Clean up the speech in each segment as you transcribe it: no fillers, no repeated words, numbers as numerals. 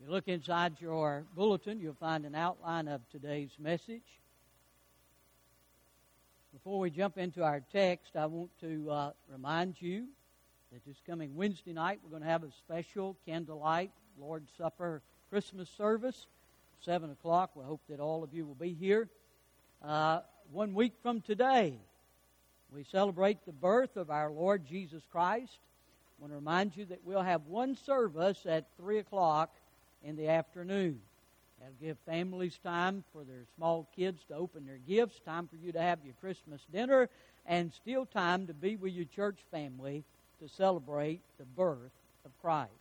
You look inside your bulletin, you'll find an outline of today's message. Before we jump into our text, I want to remind you that this coming Wednesday night we're going to have a special candlelight Lord's Supper Christmas service, 7 o'clock. We hope that all of you will be here. 1 week from today, we celebrate the birth of our Lord Jesus Christ. I want to remind you that we'll have one service at 3 o'clock in the afternoon. That'll give families time for their small kids to open their gifts, time for you to have your Christmas dinner, and still time to be with your church family to celebrate the birth of Christ.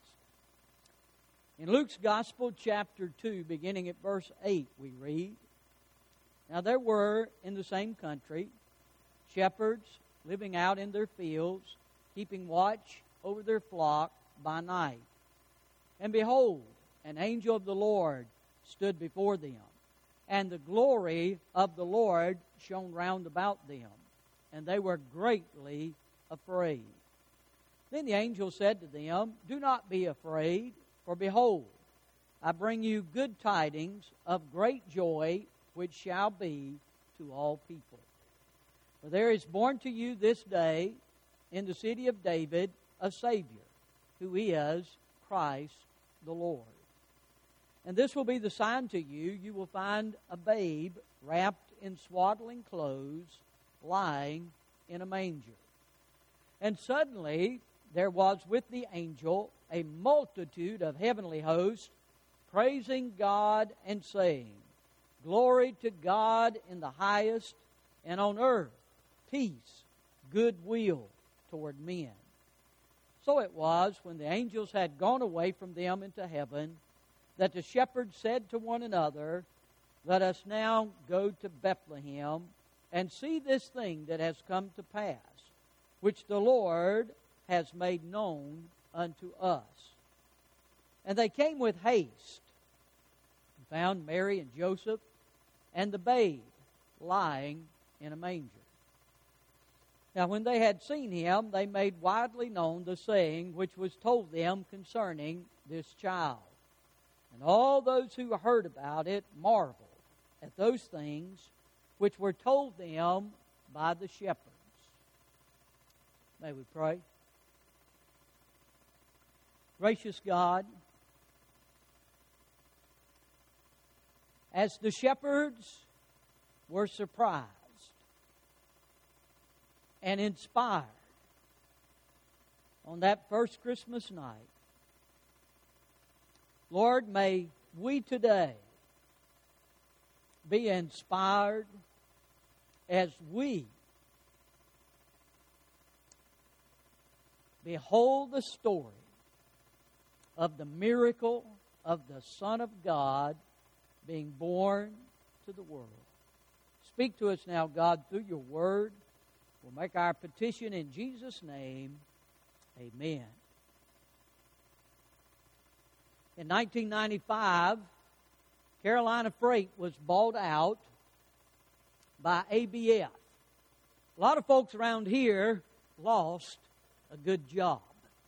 In Luke's Gospel, chapter 2, beginning at verse 8, we read, "Now there were in the same country shepherds living out in their fields, keeping watch over their flock by night. And behold, an angel of the Lord stood before them, and the glory of the Lord shone round about them, and they were greatly afraid. Then the angel said to them, 'Do not be afraid, for behold, I bring you good tidings of great joy, which shall be to all people. For there is born to you this day in the city of David a Savior, who is Christ the Lord. And this will be the sign to you. You will find a babe wrapped in swaddling clothes, lying in a manger.' And suddenly there was with the angel a multitude of heavenly hosts, praising God and saying, 'Glory to God in the highest, and on earth peace, goodwill toward men.' So it was, when the angels had gone away from them into heaven, that the shepherds said to one another, 'Let us now go to Bethlehem, and see this thing that has come to pass, which the Lord has made known unto us.' And they came with haste, and found Mary and Joseph, and the babe lying in a manger. Now when they had seen him, they made widely known the saying which was told them concerning this child. And all those who heard about it marveled at those things which were told them by the shepherds." May we pray. Gracious God, as the shepherds were surprised and inspired on that first Christmas night, Lord, may we today be inspired as we behold the story of the miracle of the Son of God being born to the world. Speak to us now, God, through your word. We'll make our petition in Jesus' name. Amen. In 1995, Carolina Freight was bought out by ABF. A lot of folks around here lost a good job.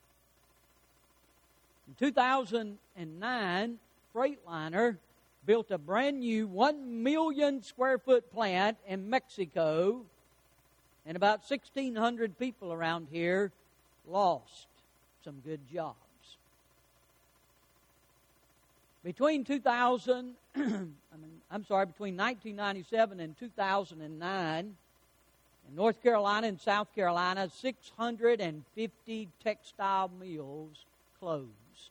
In 2009, Freightliner built a brand new 1 million square foot plant in Mexico, and about 1,600 people around here lost some good jobs. Between 1997 and 2009, in North Carolina and South Carolina, 650 textile mills closed.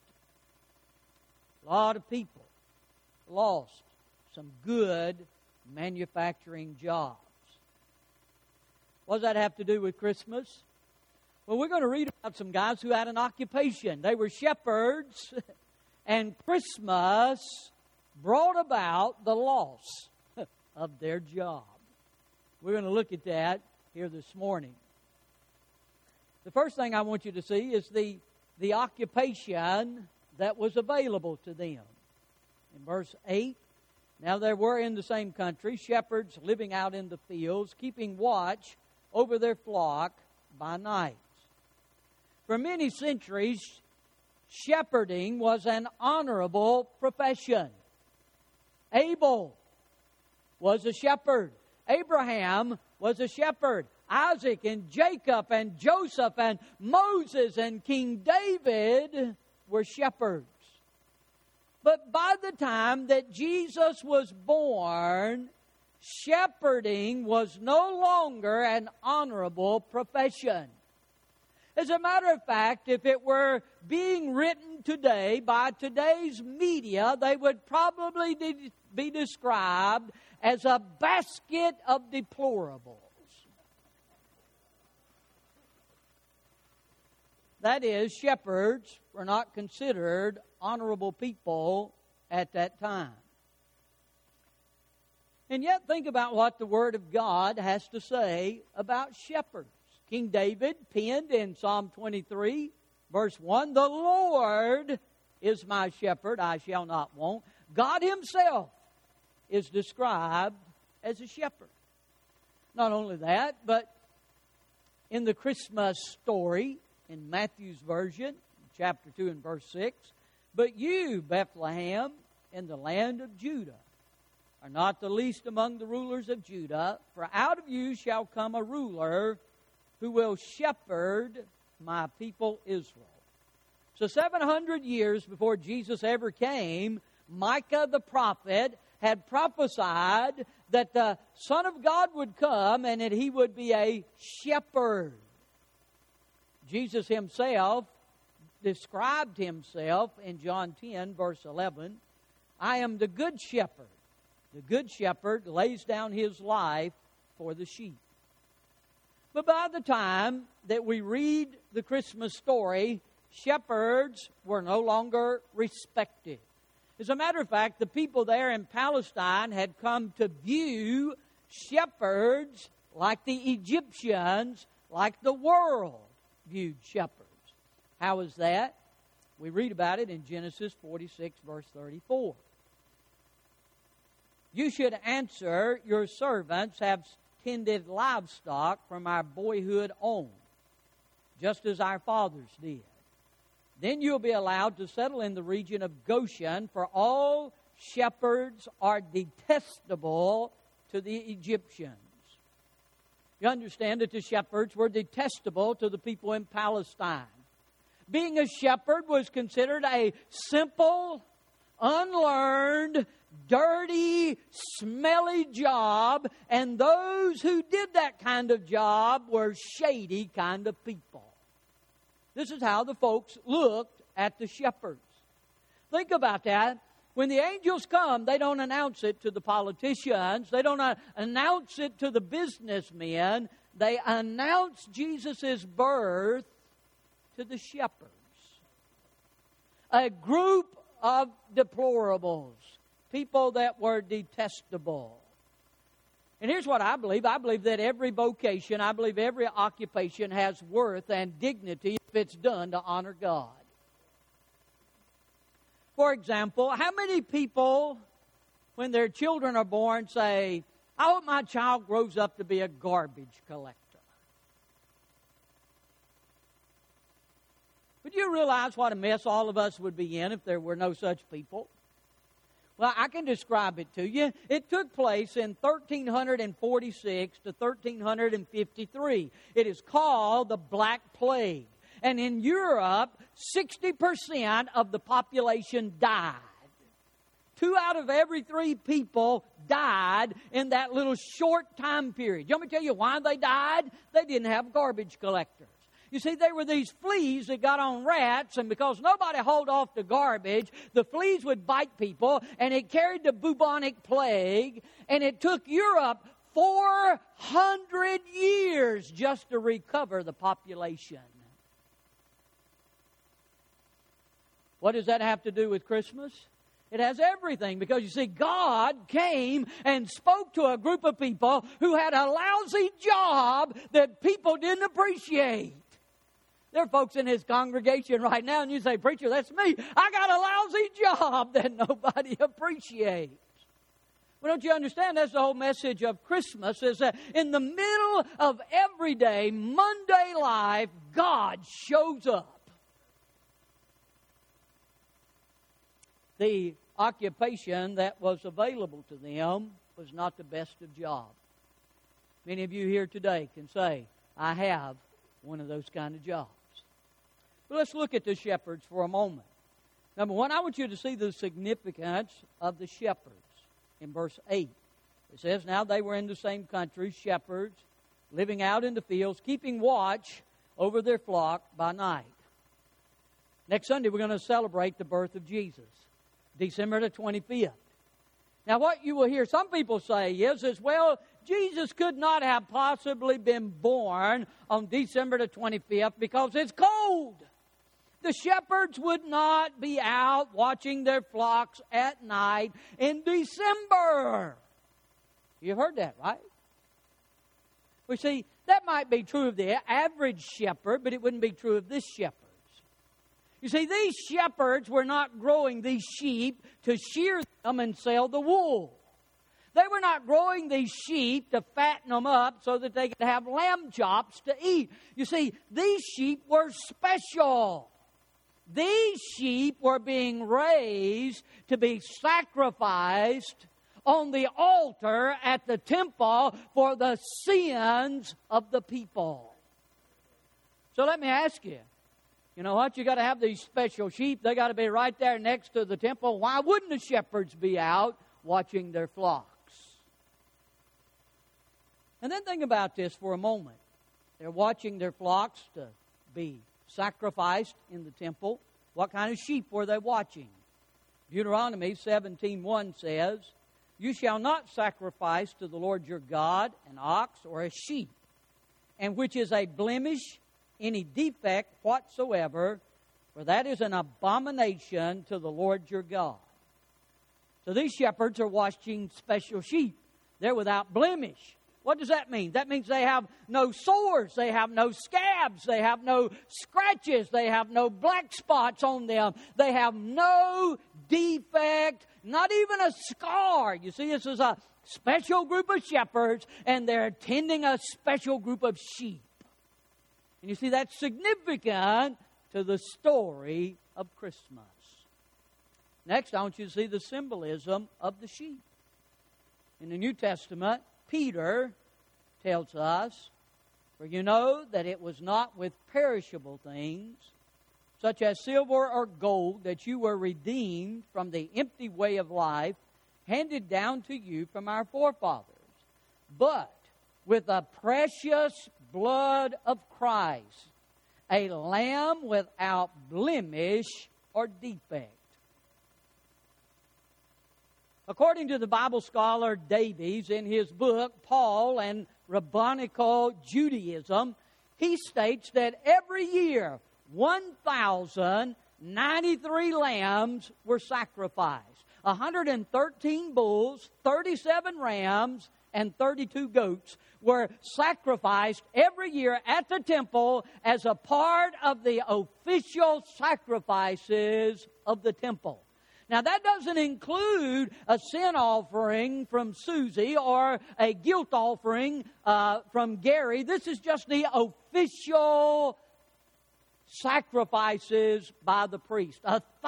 A lot of people lost some good manufacturing jobs. What does that have to do with Christmas? Well, we're going to read about some guys who had an occupation. They were shepherds, and Christmas brought about the loss of their job. We're going to look at that here this morning. The first thing I want you to see is the occupation that was available to them. In verse 8, "Now there were in the same country shepherds living out in the fields, keeping watch over their flock by night." For many centuries, shepherding was an honorable profession. Abel was a shepherd. Abraham was a shepherd. Isaac and Jacob and Joseph and Moses and King David were shepherds. But by the time that Jesus was born, shepherding was no longer an honorable profession. As a matter of fact, if it were being written today by today's media, they would probably be described as a basket of deplorables. That is, shepherds were not considered honorable people at that time. And yet, think about what the Word of God has to say about shepherds. King David penned in Psalm 23, verse 1, "The Lord is my shepherd, I shall not want." God Himself is described as a shepherd. Not only that, but in the Christmas story, in Matthew's version, chapter 2 and verse 6, "But you, Bethlehem, in the land of Judah, are not the least among the rulers of Judah, for out of you shall come a ruler who will shepherd my people Israel." So 700 years before Jesus ever came, Micah the prophet had prophesied that the Son of God would come and that He would be a shepherd. Jesus Himself described Himself in John 10, verse 11, "I am the good shepherd. The good shepherd lays down his life for the sheep." But by the time that we read the Christmas story, shepherds were no longer respected. As a matter of fact, the people there in Palestine had come to view shepherds like the Egyptians, like the world viewed shepherds. How is that? We read about it in Genesis 46, verse 34. "You should answer, your servants have tended livestock from our boyhood on, just as our fathers did. Then you'll be allowed to settle in the region of Goshen, for all shepherds are detestable to the Egyptians." You understand that the shepherds were detestable to the people in Palestine. Being a shepherd was considered a simple, unlearned, dirty, smelly job, and those who did that kind of job were shady kind of people. This is how the folks looked at the shepherds. Think about that. When the angels come, they don't announce it to the politicians. They don't announce it to the businessmen. They announce Jesus' birth to the shepherds. A group of deplorables. People that were detestable. And here's what I believe. I believe that every vocation, I believe every occupation has worth and dignity if it's done to honor God. For example, how many people, when their children are born, say, "I hope my child grows up to be a garbage collector"? Would you realize what a mess all of us would be in if there were no such people? Well, I can describe it to you. It took place in 1346 to 1353. It is called the Black Plague. And in Europe, 60% of the population died. 2 out of every 3 people died in that little short time period. You want me to tell you why they died? They didn't have garbage collectors. You see, they were these fleas that got on rats, and because nobody hauled off the garbage, the fleas would bite people, and it carried the bubonic plague, and it took Europe 400 years just to recover the population. What does that have to do with Christmas? It has everything, because you see, God came and spoke to a group of people who had a lousy job that people didn't appreciate. There are folks in His congregation right now, and you say, "Preacher, that's me. I got a lousy job that nobody appreciates." Well, don't you understand? That's the whole message of Christmas, is that in the middle of everyday, day, Monday life, God shows up. 'God shows up. 'Cause you see, God came and spoke to a group of people who had a lousy job that people didn't appreciate. There are folks in His congregation right now, and you say, "Preacher, that's me. I got a lousy job that nobody appreciates." Well, don't you understand? That's the whole message of Christmas, is that in the middle of everyday, Monday life, God shows up. the occupation that was available to them was not the best of jobs. Many of you here today can say, I have one of those kind of jobs. But let's look at the shepherds for a moment. Number one, I want you to see the significance of the shepherds in verse 8. It says, now they were in the same country, shepherds, living out in the fields, keeping watch over their flock by night. Next Sunday, we're going to celebrate the birth of Jesus, December the 25th. Now, what you will hear some people say is, well, Jesus could not have possibly been born on December the 25th because it's cold. The shepherds would not be out watching their flocks at night in December. You've heard that, right? We see, that might be true of the average shepherd, but it wouldn't be true of this shepherd. You see, these shepherds were not growing these sheep to shear them and sell the wool. They were not growing these sheep to fatten them up so that they could have lamb chops to eat. You see, these sheep were special. These sheep were being raised to be sacrificed on the altar at the temple for the sins of the people. So let me ask you, you know what? You got to have these special sheep. They got to be right there next to the temple. Why wouldn't the shepherds be out watching their flocks? And then think about this for a moment. They're watching their flocks to be sacrificed in the temple. What kind of sheep were they watching? Deuteronomy 17:1 says, you shall not sacrifice to the Lord your God an ox or a sheep, and which is a blemish, any defect whatsoever, for that is an abomination to the Lord your God. So these shepherds are watching special sheep. They're without blemish. What does that mean? That means they have no sores, they have no scabs, they have no scratches, they have no black spots on them, they have no defect, not even a scar. You see, this is a special group of shepherds, and they're tending a special group of sheep. And you see, that's significant to the story of Christmas. Next, I want you to see the symbolism of the sheep. In the New Testament, Peter tells us, for you know that it was not with perishable things, such as silver or gold, that you were redeemed from the empty way of life handed down to you from our forefathers, but with the precious blood of Christ, a lamb without blemish or defect. According to the Bible scholar Davies, in his book, Paul and Rabbinical Judaism, he states that every year 1,093 lambs were sacrificed. 113 bulls, 37 rams, and 32 goats were sacrificed every year at the temple as a part of the official sacrifices of the temple. Now, that doesn't include a sin offering from Susie or a guilt offering from Gary. This is just the official sacrifices by the priest.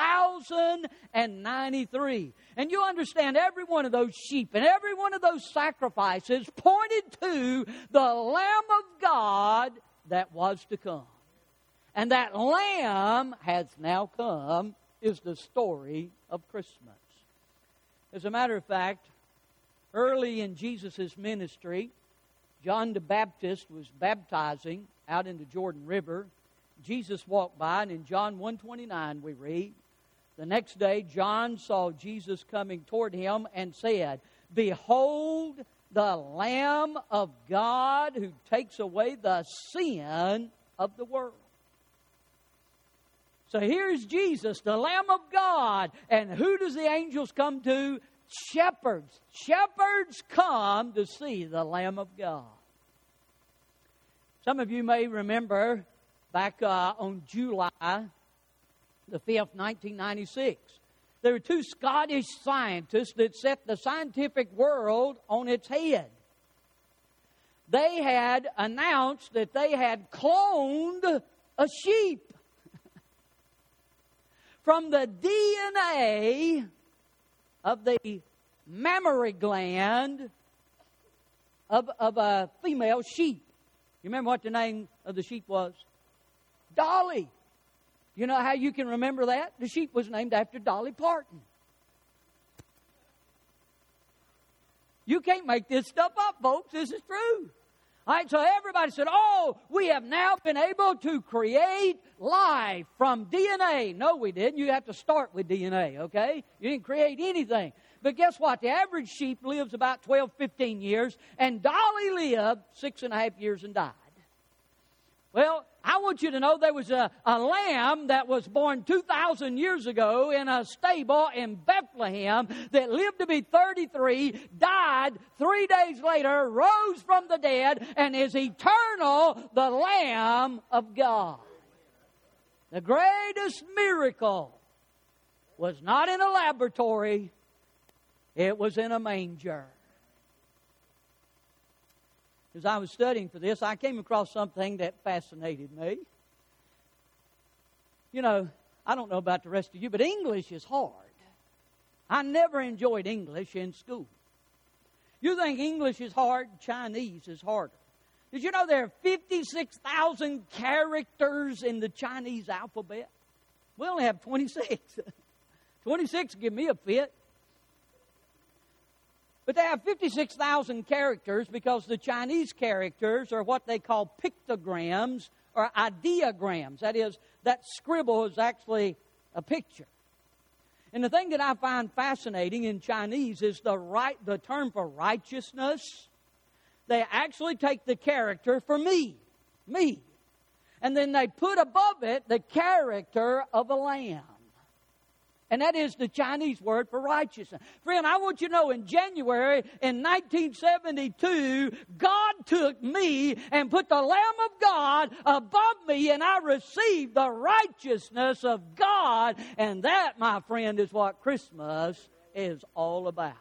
1,093. And you understand, every one of those sheep and every one of those sacrifices pointed to the Lamb of God that was to come. And that Lamb has now come is the story of Christmas. As a matter of fact, early in Jesus' ministry, John the Baptist was baptizing out in the Jordan River. Jesus walked by, and in John 1:29 we read, the next day John saw Jesus coming toward him and said, behold the Lamb of God who takes away the sin of the world. So here's Jesus, the Lamb of God. And who does the angels come to? Shepherds. Shepherds come to see the Lamb of God. Some of you may remember back on July the 5th, 1996, there were two Scottish scientists that set the scientific world on its head. They had announced that they had cloned a sheep. from the DNA of the mammary gland of a female sheep. You remember what the name of the sheep was? Dolly. You know how you can remember that? The sheep was named after Dolly Parton. You can't make this stuff up, folks. This is true. All right, so everybody said, oh, we have now been able to create life from DNA. No, we didn't. You have to start with DNA, okay? You didn't create anything. But guess what? The average sheep lives about 12, 15 years, and Dolly lived 6.5 years and died. Well, I want you to know there was a lamb that was born 2,000 years ago in a stable in Bethlehem that lived to be 33, died 3 days later, rose from the dead, and is eternal, the Lamb of God. The greatest miracle was not in a laboratory, it was in a manger. As I was studying for this, I came across something that fascinated me. You know, I don't know about the rest of you, but English is hard. I never enjoyed English in school. You think English is hard? Chinese is harder. Did you know there are 56,000 characters in the Chinese alphabet? We only have 26. 26 give me a fit. But they have 56,000 characters because the Chinese characters are what they call pictograms or ideograms. That is, that scribble is actually a picture. And the thing that I find fascinating in Chinese is the term for righteousness. They actually take the character for me, and then they put above it the character of a lamb. And that is the Chinese word for righteousness. Friend, I want you to know in January in 1972, God took me and put the Lamb of God above me, and I received the righteousness of God. And that, my friend, is what Christmas is all about.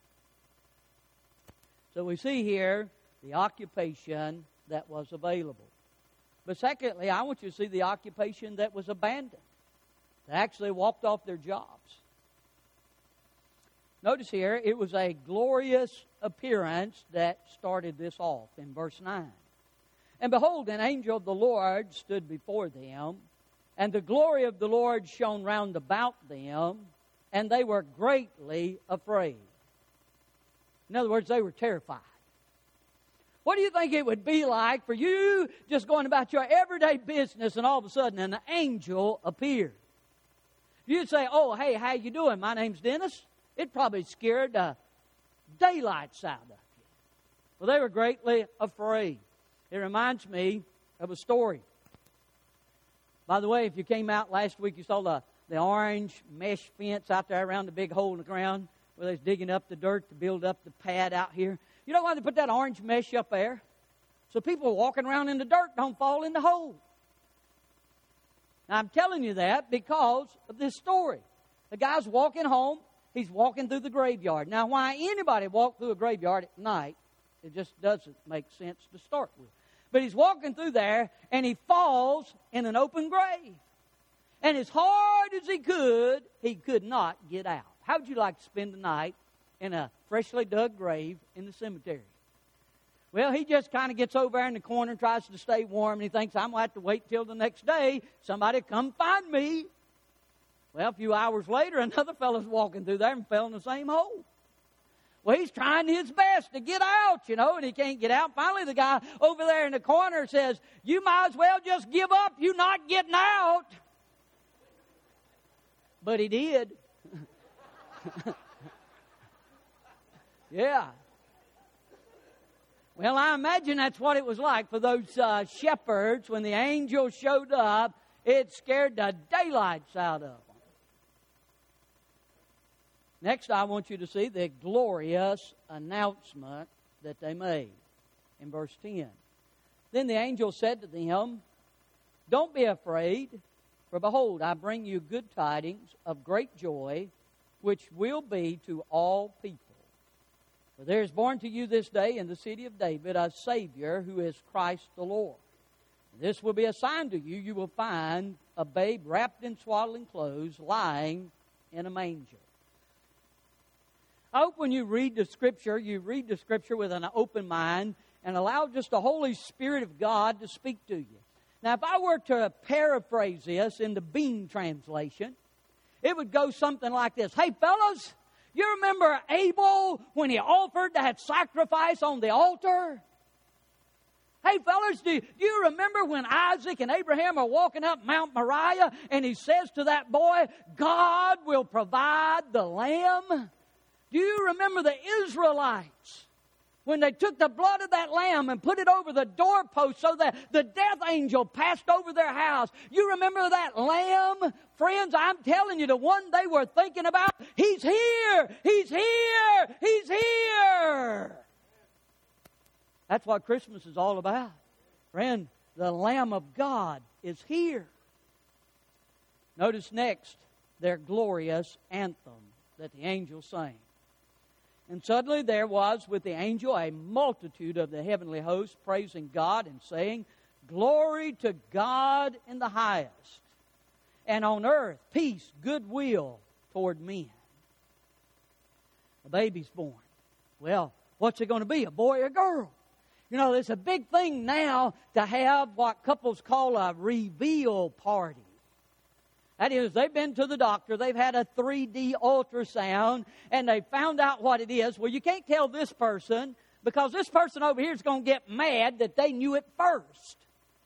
So we see here the occupation that was available. But secondly, I want you to see the occupation that was abandoned. They actually walked off their jobs. Notice here, it was a glorious appearance that started this off in verse 9. And behold, an angel of the Lord stood before them, and the glory of the Lord shone round about them, and they were greatly afraid. In other words, they were terrified. What do you think it would be like for you just going about your everyday business and all of a sudden an angel appeared? You'd say, oh, hey, how you doing? My name's Dennis. It probably scared the daylights out of you. Well, they were greatly afraid. It reminds me of a story. By the way, if you came out last week, you saw the orange mesh fence out there around the big hole in the ground where they was digging up the dirt to build up the pad out here. You know why they put that orange mesh up there? So people walking around in the dirt don't fall in the hole. Now, I'm telling you that because of this story. The guy's walking home. He's walking through the graveyard. Now, why anybody walk through a graveyard at night, it just doesn't make sense to start with. But he's walking through there, and he falls in an open grave. And as hard as he could not get out. How would you like to spend the night in a freshly dug grave in the cemetery? Well, he just kind of gets over there in the corner and tries to stay warm, and he thinks, I'm going to have to wait till the next day. Somebody come find me. Well, a few hours later, another fellow's walking through there and fell in the same hole. Well, he's trying his best to get out, and he can't get out. Finally, the guy over there in the corner says, you might as well just give up. You're not getting out. But he did. Yeah. Well, I imagine that's what it was like for those shepherds when the angel showed up. It scared the daylights out of them. Next, I want you to see the glorious announcement that they made in verse 10. Then the angel said to them, don't be afraid, for behold, I bring you good tidings of great joy, which will be to all people. For there is born to you this day in the city of David a Savior who is Christ the Lord. This will be a sign to you. You will find a babe wrapped in swaddling clothes, lying in a manger. I hope when you read the Scripture with an open mind and allow just the Holy Spirit of God to speak to you. Now, if I were to paraphrase this in the Bean translation, it would go something like this. Hey, fellas, you remember Abel when he offered that sacrifice on the altar? Hey, fellas, do you remember when Isaac and Abraham are walking up Mount Moriah and he says to that boy, God will provide the lamb? Do you remember the Israelites when they took the blood of that lamb and put it over the doorpost so that the death angel passed over their house? You remember that lamb? Friends, I'm telling you, the one they were thinking about, He's here! He's here! He's here! That's what Christmas is all about. Friend, the Lamb of God is here. Notice next their glorious anthem that the angels sang. And suddenly there was with the angel a multitude of the heavenly host praising God and saying, Glory to God in the highest, and on earth peace, goodwill toward men. A baby's born. Well, what's it going to be, a boy or a girl? You know, it's a big thing now to have what couples call a reveal party. That is, they've been to the doctor, they've had a 3D ultrasound, and they found out what it is. Well, you can't tell this person because this person over here is going to get mad that they knew it first.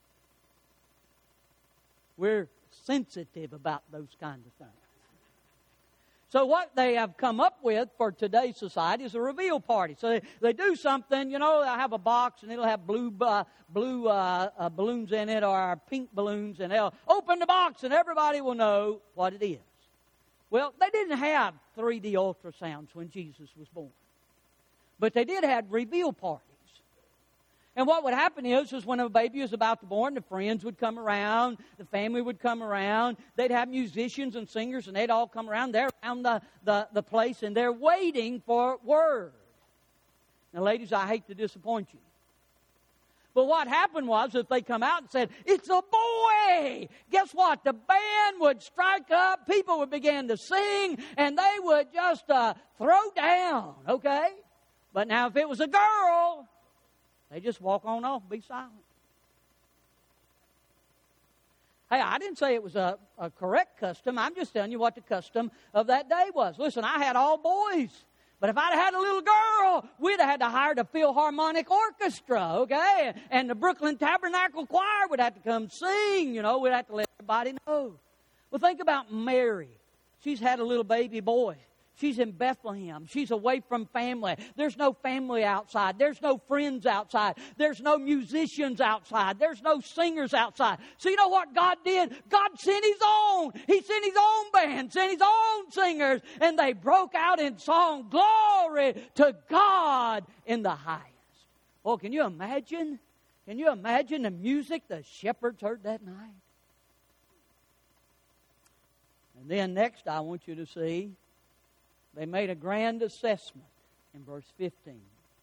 We're sensitive about those kinds of things. So what they have come up with for today's society is a reveal party. So they do something, you know, they'll have a box and it'll have blue balloons in it or pink balloons, and they'll open the box and everybody will know what it is. Well, they didn't have 3D ultrasounds when Jesus was born. But they did have reveal parties. And what would happen is when a baby was about to be born, the friends would come around, the family would come around, they'd have musicians and singers, and they'd all come around. They're around the place, and they're waiting for word. Now, ladies, I hate to disappoint you. But what happened was, if they come out and said, it's a boy, guess what? The band would strike up, people would begin to sing, and they would just throw down, okay? But now if it was a girl, they just walk on off, be silent. Hey, I didn't say it was a correct custom. I'm just telling you what the custom of that day was. Listen, I had all boys. But if I'd had a little girl, we'd have had to hire the Philharmonic Orchestra, okay? And the Brooklyn Tabernacle Choir would have to come sing, you know. We'd have to let everybody know. Well, think about Mary. She's had a little baby boy. She's in Bethlehem. She's away from family. There's no family outside. There's no friends outside. There's no musicians outside. There's no singers outside. So you know what God did? God sent His own. He sent His own band, sent His own singers, and they broke out in song, Glory to God in the highest. Oh, can you imagine? Can you imagine the music the shepherds heard that night? And then next I want you to see they made a grand assessment in verse 15.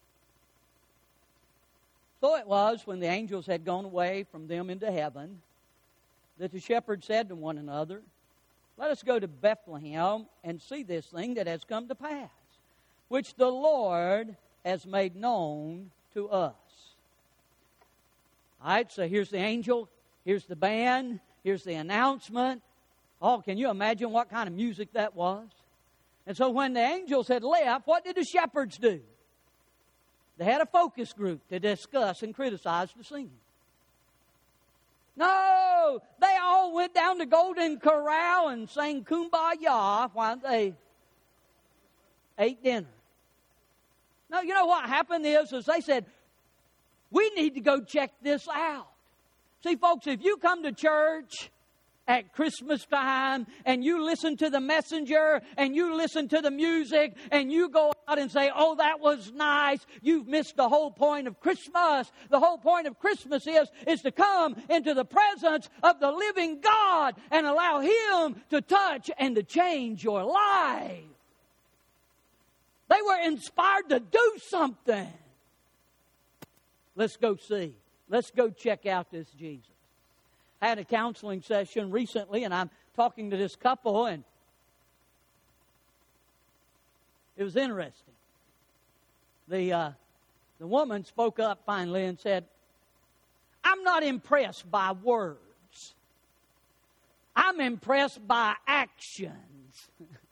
So it was, when the angels had gone away from them into heaven, that the shepherds said to one another, Let us go to Bethlehem and see this thing that has come to pass, which the Lord has made known to us. All right, so here's the angel, here's the band, here's the announcement. Oh, can you imagine what kind of music that was? And so when the angels had left, what did the shepherds do? They had a focus group to discuss and criticize the singing. No, they all went down to Golden Corral and sang Kumbaya while they ate dinner. No, you know what happened is they said, we need to go check this out. See, folks, if you come to church at Christmas time and you listen to the messenger and you listen to the music and you go out and say, oh, that was nice, you've missed the whole point of Christmas. The whole point of Christmas is to come into the presence of the living God and allow Him to touch and to change your life. They were inspired to do something. Let's go see. Let's go check out this Jesus. had a counseling session recently, and I'm talking to this couple, and it was interesting. The woman spoke up finally and said, I'm not impressed by words. I'm impressed by actions.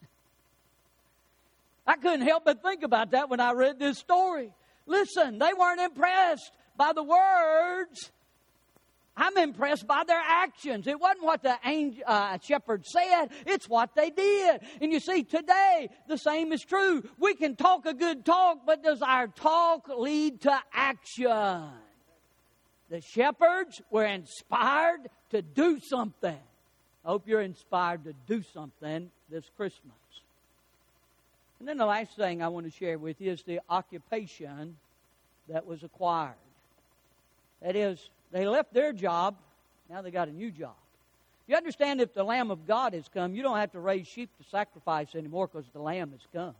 I couldn't help but think about that when I read this story. Listen, they weren't impressed by the words. I'm impressed by their actions. It wasn't what the shepherd said. It's what they did. And you see, today, the same is true. We can talk a good talk, but does our talk lead to action? The shepherds were inspired to do something. I hope you're inspired to do something this Christmas. And then the last thing I want to share with you is the occupation that was acquired. That is, they left their job, now they got a new job. You understand, if the Lamb of God has come, you don't have to raise sheep to sacrifice anymore because the Lamb has come.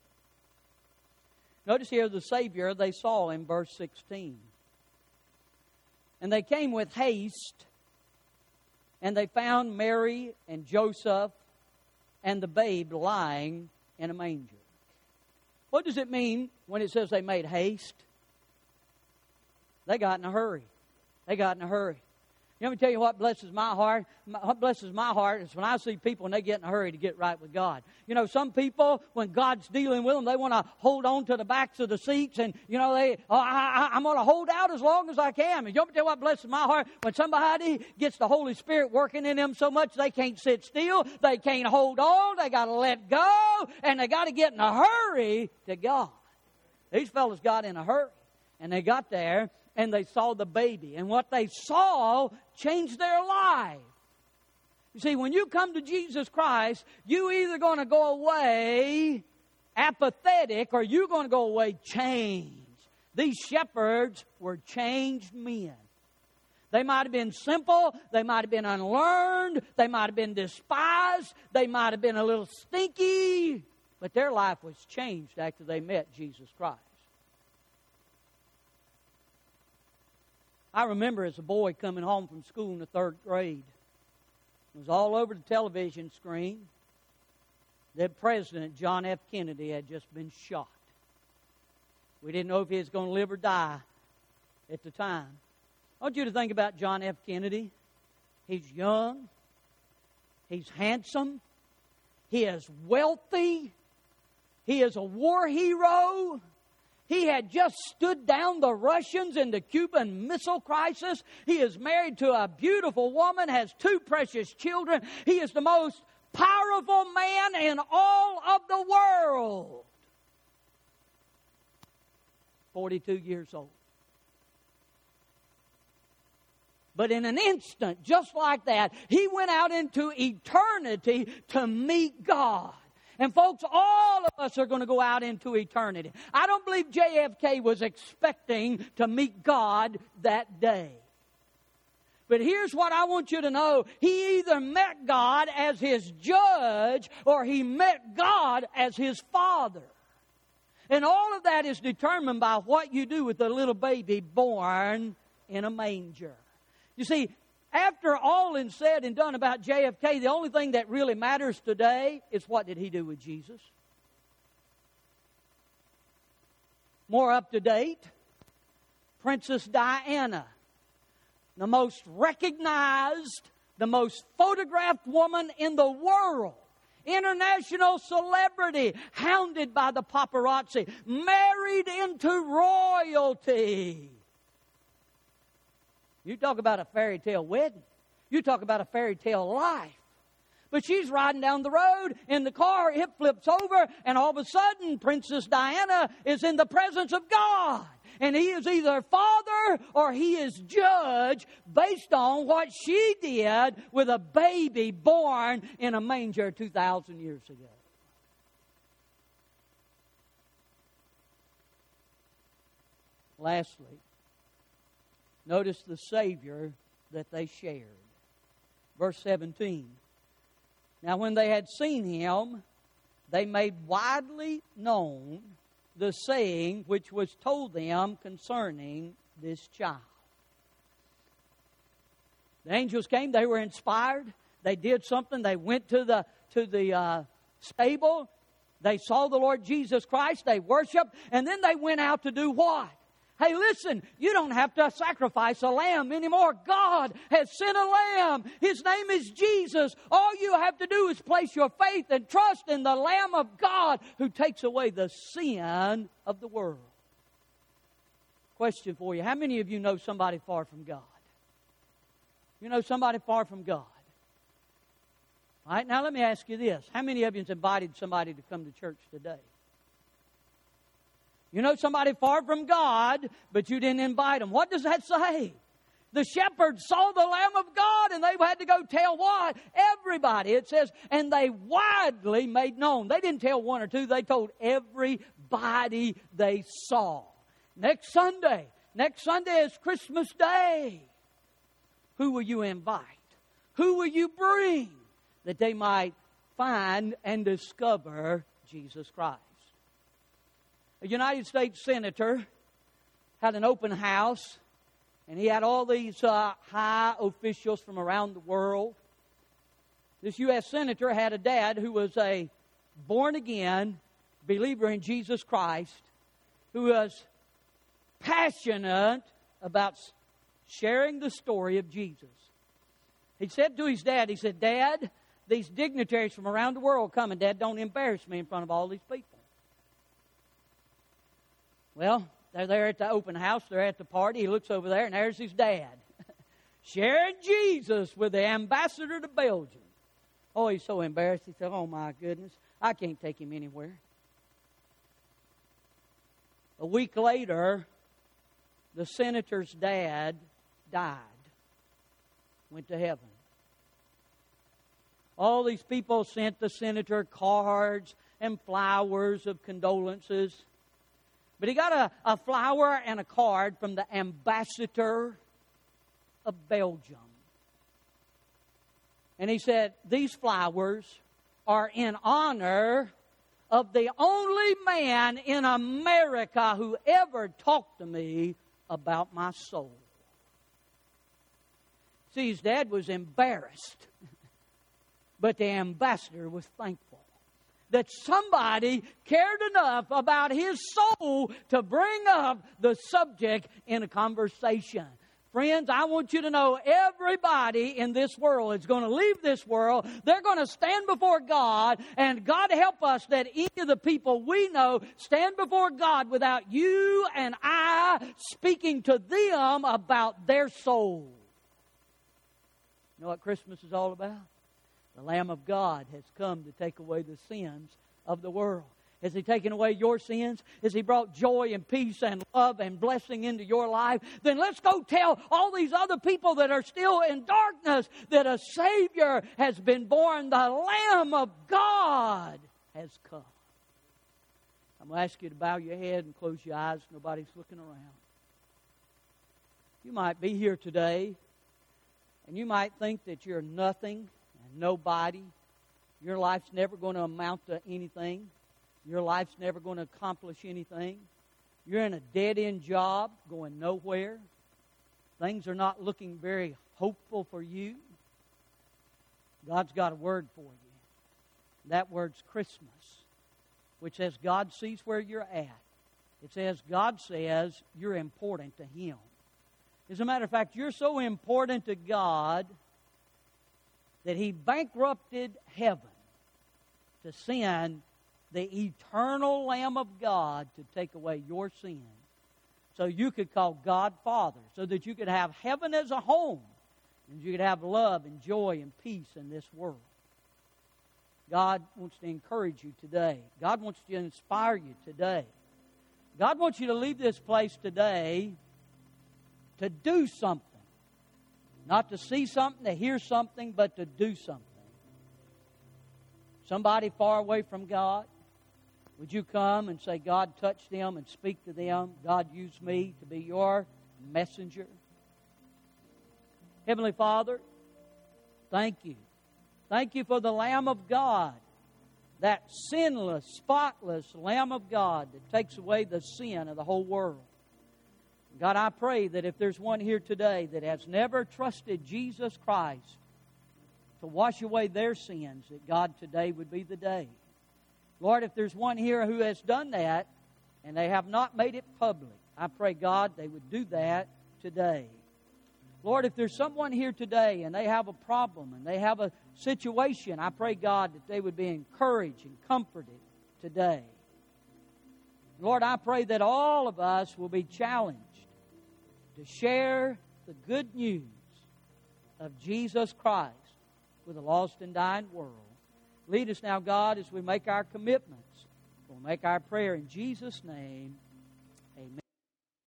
Notice here the Savior they saw in verse 16. And they came with haste, and they found Mary and Joseph and the babe lying in a manger. What does it mean when it says they made haste? They got in a hurry. They got in a hurry. Let me tell you what blesses my heart. What blesses my heart is when I see people and they get in a hurry to get right with God. You know, some people, when God's dealing with them, they want to hold on to the backs of the seats and, you know, I'm going to hold out as long as I can. And you want me to tell you what blesses my heart? When somebody gets the Holy Spirit working in them so much they can't sit still, they can't hold on, they got to let go, and they got to get in a hurry to God. These fellas got in a hurry, and they got there, and they saw the baby. And what they saw changed their life. You see, when you come to Jesus Christ, you're either going to go away apathetic or you're going to go away changed. These shepherds were changed men. They might have been simple. They might have been unlearned. They might have been despised. They might have been a little stinky. But their life was changed after they met Jesus Christ. I remember as a boy coming home from school in the 3rd grade. It was all over the television screen that President John F. Kennedy had just been shot. We didn't know if he was going to live or die at the time. I want you to think about John F. Kennedy. He's young. He's handsome. He is wealthy. He is a war hero. He had just stood down the Russians in the Cuban Missile Crisis. He is married to a beautiful woman, has 2 precious children. He is the most powerful man in all of the world. 42 years old. But in an instant, just like that, he went out into eternity to meet God. And folks, all of us are going to go out into eternity. I don't believe JFK was expecting to meet God that day. But here's what I want you to know. He either met God as his judge or he met God as his father. And all of that is determined by what you do with the little baby born in a manger. You see, after all is said and done about JFK, the only thing that really matters today is what did he do with Jesus? More up to date, Princess Diana, the most recognized, the most photographed woman in the world, international celebrity, hounded by the paparazzi, married into royalty. You talk about a fairy tale wedding. You talk about a fairy tale life. But she's riding down the road in the car, it flips over, and all of a sudden, Princess Diana is in the presence of God. And he is either father or he is judge based on what she did with a baby born in a manger 2,000 years ago. Lastly, notice the Savior that they shared. Verse 17. Now when they had seen him, they made widely known the saying which was told them concerning this child. The angels came. They were inspired. They did something. They went to the stable. They saw the Lord Jesus Christ. They worshiped. And then they went out to do what? Hey, listen, you don't have to sacrifice a lamb anymore. God has sent a lamb. His name is Jesus. All you have to do is place your faith and trust in the Lamb of God who takes away the sin of the world. Question for you. How many of you know somebody far from God? You know somebody far from God? All right, now let me ask you this. How many of you have invited somebody to come to church today? You know somebody far from God, but you didn't invite them. What does that say? The shepherds saw the Lamb of God, and they had to go tell what? Everybody. It says, and they widely made known. They didn't tell one or two. They told everybody they saw. Next Sunday is Christmas Day. Who will you invite? Who will you bring that they might find and discover Jesus Christ? A United States senator had an open house, and he had all these high officials from around the world. This U.S. senator had a dad who was a born-again believer in Jesus Christ, who was passionate about sharing the story of Jesus. He said to his dad, he said, Dad, these dignitaries from around the world coming. Dad, don't embarrass me in front of all these people. Well, they're there at the open house. They're at the party. He looks over there, and there's his dad. Sharing Jesus with the ambassador to Belgium. Oh, he's so embarrassed. He said, oh, my goodness. I can't take him anywhere. A week later, the senator's dad died. Went to heaven. All these people sent the senator cards and flowers of condolences. But he got a flower and a card from the ambassador of Belgium. And he said, these flowers are in honor of the only man in America who ever talked to me about my soul. See, his dad was embarrassed, but the ambassador was thankful that somebody cared enough about his soul to bring up the subject in a conversation. Friends, I want you to know everybody in this world is going to leave this world. They're going to stand before God, and God help us that any of the people we know stand before God without you and I speaking to them about their soul. You know what Christmas is all about? The Lamb of God has come to take away the sins of the world. Has He taken away your sins? Has He brought joy and peace and love and blessing into your life? Then let's go tell all these other people that are still in darkness that a Savior has been born. The Lamb of God has come. I'm going to ask you to bow your head and close your eyes. Nobody's looking around. You might be here today, and you might think that you're nothing and nobody. Your life's never going to amount to anything. Your life's never going to accomplish anything. You're in a dead-end job going nowhere. Things are not looking very hopeful for you. God's got a word for you. That word's Christmas, which says God sees where you're at. It says God says you're important to Him. As a matter of fact, you're so important to God that He bankrupted heaven to send the eternal Lamb of God to take away your sin, so you could call God Father, so that you could have heaven as a home, and you could have love and joy and peace in this world. God wants to encourage you today. God wants to inspire you today. God wants you to leave this place today to do something. Not to see something, to hear something, but to do something. Somebody far away from God, would you come and say, God, touch them and speak to them. God, use me to be your messenger. Heavenly Father, thank you. Thank you for the Lamb of God, that sinless, spotless Lamb of God that takes away the sin of the whole world. God, I pray that if there's one here today that has never trusted Jesus Christ to wash away their sins, that God, today would be the day. Lord, if there's one here who has done that and they have not made it public, I pray, God, they would do that today. Lord, if there's someone here today and they have a problem and they have a situation, I pray, God, that they would be encouraged and comforted today. Lord, I pray that all of us will be challenged to share the good news of Jesus Christ with a lost and dying world. Lead us now, God, as we make our commitments. We'll make our prayer in Jesus' name.